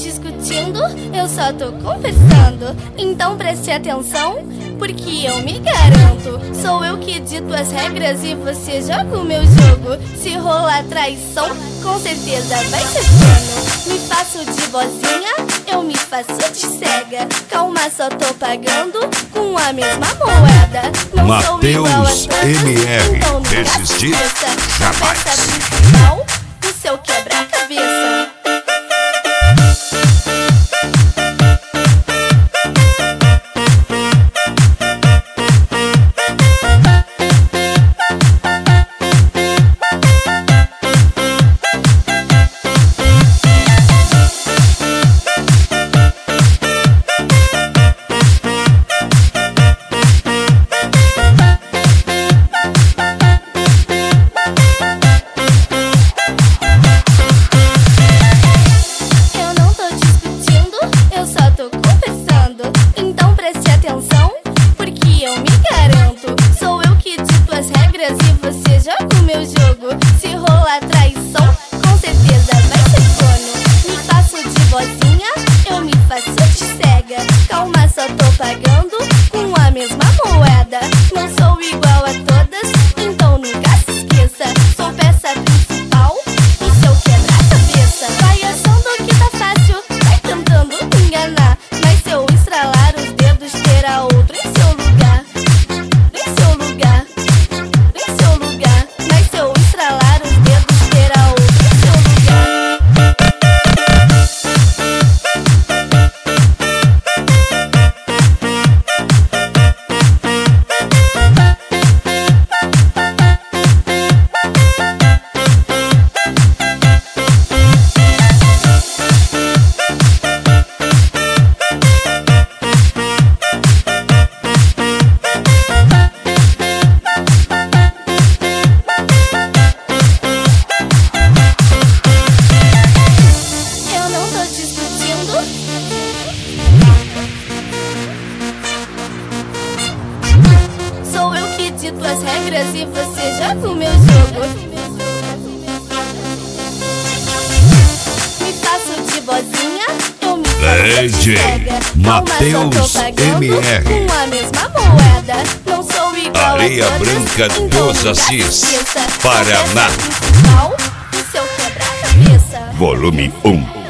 discutindo, eu só tô conversando. Então preste atenção, porque eu me garanto. Sou eu que dito as regras e você joga o meu jogo. Se rolar traição, com certeza vai ser sono. Me faço de bozinha, eu me faço de cega. Calma, só tô pagando com a mesma moeda. Não sou igual a todas, MR, então não desistir jamais. Peça principal do seu quebra-cabeça. Então preste atenção, porque eu me garanto. Sou eu que dito as regras e você joga o meu jogo. Se rolar traição, com certeza vai ser sono. Me faço de bozinha, eu me faço de cega. Calma, só tô pagando com a mesma moeda. Não sou igual a todas, então nunca se esqueça. Sou peça principal do seu quebra-cabeça. Vai achando que tá fácil, vai tentando me enganar. Mas se eu estralar os dedos, terá outro em seu lugar. Em seu lugar, em seu lugar. Mas se eu estralar os dedos, terá outro em seu lugar. Sou eu que dito as regras e você joga o meu jogo. Me faço de bozinha, eu me faço de cega. Matheus MR, com a mesma moeda. Não sou igual Areia a todas, Branca então dos nunca Assis, se esqueça. Paraná. Peça principal do seu quebra-cabeça. volume 1.